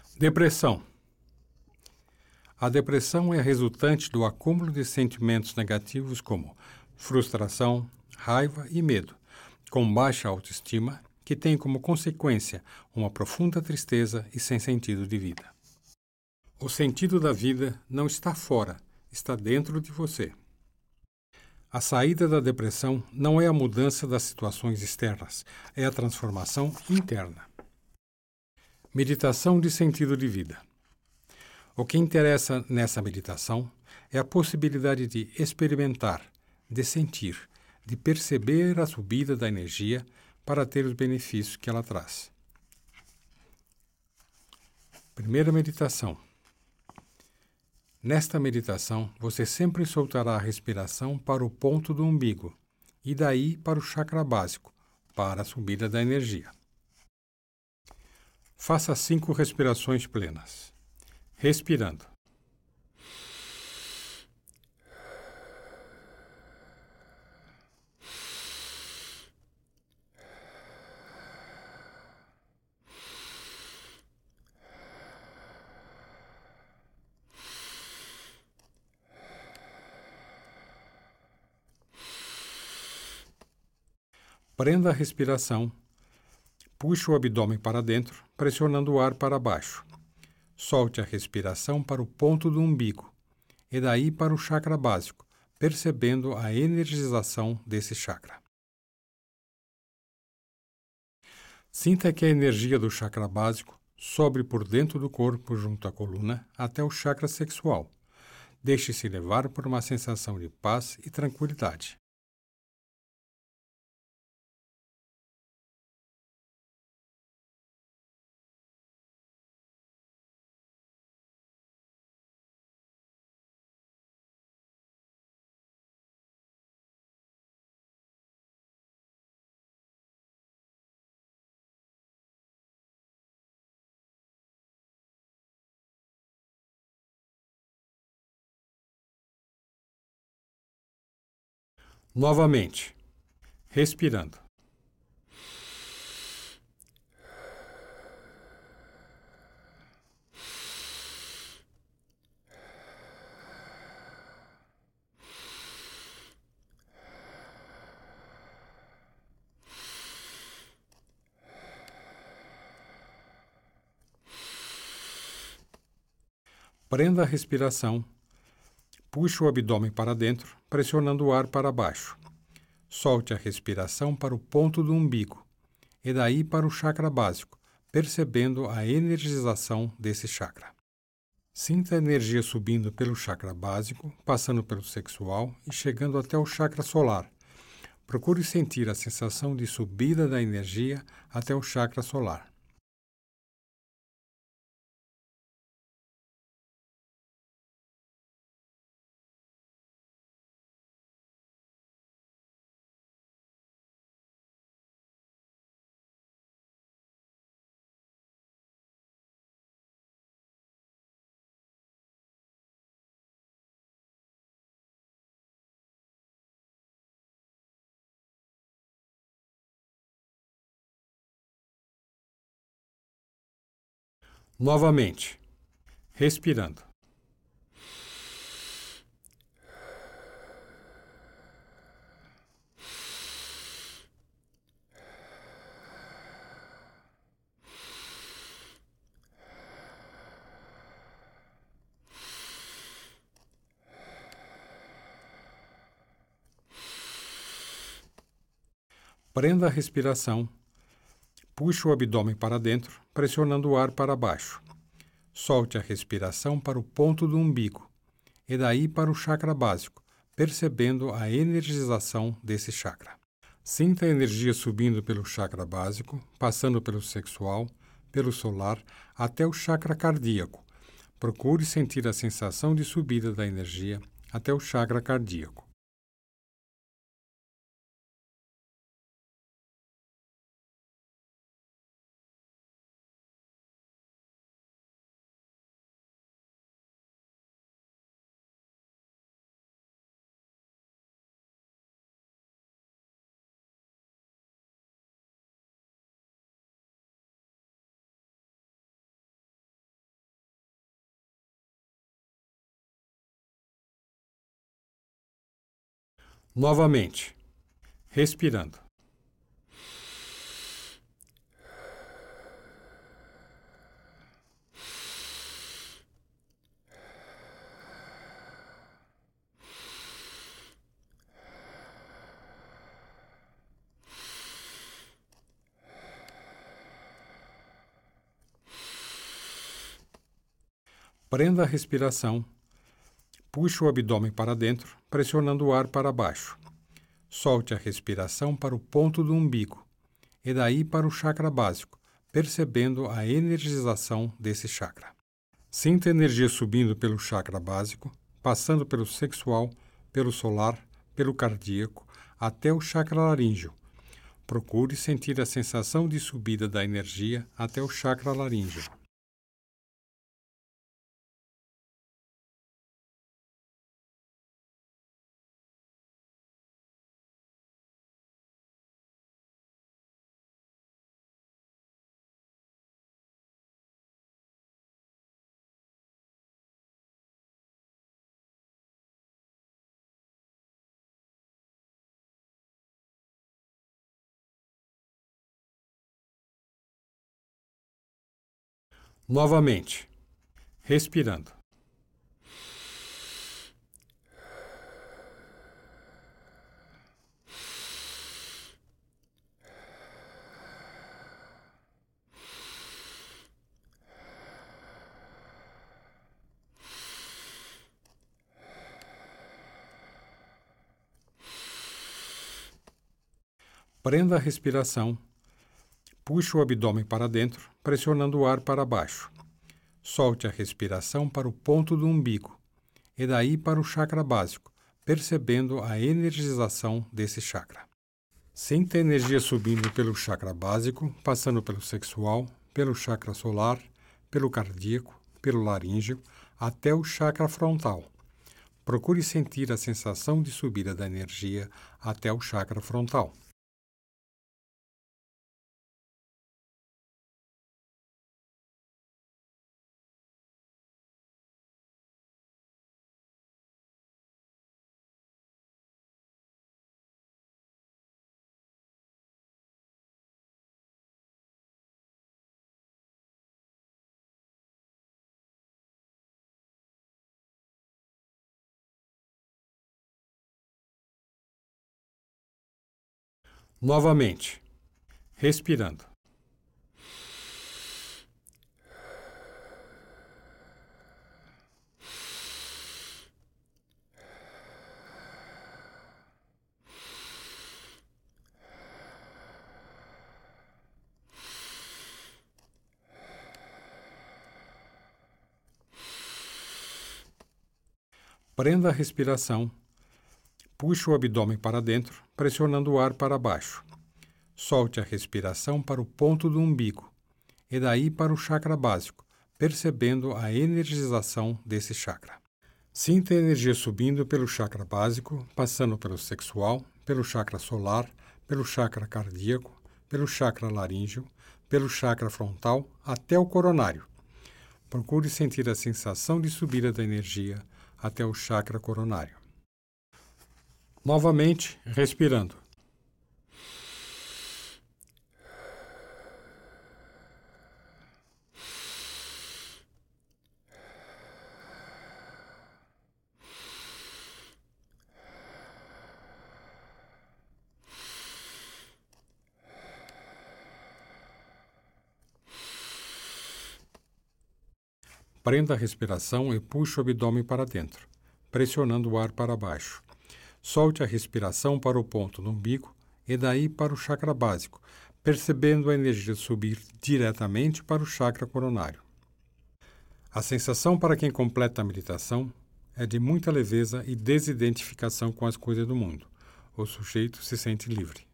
Depressão. A depressão é resultante do acúmulo de sentimentos negativos como frustração, raiva e medo, com baixa autoestima, que tem como consequência uma profunda tristeza e sem sentido de vida. O sentido da vida não está fora, está dentro de você. A saída da depressão não é a mudança das situações externas, é a transformação interna. Meditação de sentido de vida. O que interessa nessa meditação é a possibilidade de experimentar, de sentir, de perceber a subida da energia para ter os benefícios que ela traz. Primeira meditação. Nesta meditação, você sempre soltará a respiração para o ponto do umbigo e daí para o chakra básico, para a subida da energia. Faça 5 respirações plenas. Respirando. Prenda a respiração. Puxe o abdômen para dentro, pressionando o ar para baixo. Solte a respiração para o ponto do umbigo e daí para o chakra básico, percebendo a energização desse chakra. Sinta que a energia do chakra básico sobe por dentro do corpo junto à coluna até o chakra sexual. Deixe-se levar por uma sensação de paz e tranquilidade. Novamente, respirando. Prenda a respiração. Puxe o abdômen para dentro, pressionando o ar para baixo. Solte a respiração para o ponto do umbigo e daí para o chakra básico, percebendo a energização desse chakra. Sinta a energia subindo pelo chakra básico, passando pelo sexual e chegando até o chakra solar. Procure sentir a sensação de subida da energia até o chakra solar. Novamente, respirando. Prenda a respiração. Puxe o abdômen para dentro, pressionando o ar para baixo. Solte a respiração para o ponto do umbigo e daí para o chakra básico, percebendo a energização desse chakra. Sinta a energia subindo pelo chakra básico, passando pelo sexual, pelo solar, até o chakra cardíaco. Procure sentir a sensação de subida da energia até o chakra cardíaco. Novamente, respirando. Prenda a respiração. Puxe o abdômen para dentro, pressionando o ar para baixo. Solte a respiração para o ponto do umbigo e daí para o chakra básico, percebendo a energização desse chakra. Sinta a energia subindo pelo chakra básico, passando pelo sexual, pelo solar, pelo cardíaco, até o chakra laríngeo. Procure sentir a sensação de subida da energia até o chakra laríngeo. Novamente, respirando. Prenda a respiração. Puxe o abdômen para dentro, pressionando o ar para baixo. Solte a respiração para o ponto do umbigo e daí para o chakra básico, percebendo a energização desse chakra. Sinta a energia subindo pelo chakra básico, passando pelo sexual, pelo chakra solar, pelo cardíaco, pelo laríngeo, até o chakra frontal. Procure sentir a sensação de subida da energia até o chakra frontal. Novamente, respirando. Prenda a respiração. Puxe o abdômen para dentro, pressionando o ar para baixo. Solte a respiração para o ponto do umbigo e daí para o chakra básico, percebendo a energização desse chakra. Sinta a energia subindo pelo chakra básico, passando pelo sexual, pelo chakra solar, pelo chakra cardíaco, pelo chakra laríngeo, pelo chakra frontal até o coronário. Procure sentir a sensação de subida da energia até o chakra coronário. Novamente, respirando. Prenda a respiração e puxe o abdômen para dentro, pressionando o ar para baixo. Solte a respiração para o ponto do umbigo e daí para o chakra básico, percebendo a energia subir diretamente para o chakra coronário. A sensação para quem completa a meditação é de muita leveza e desidentificação com as coisas do mundo. O sujeito se sente livre.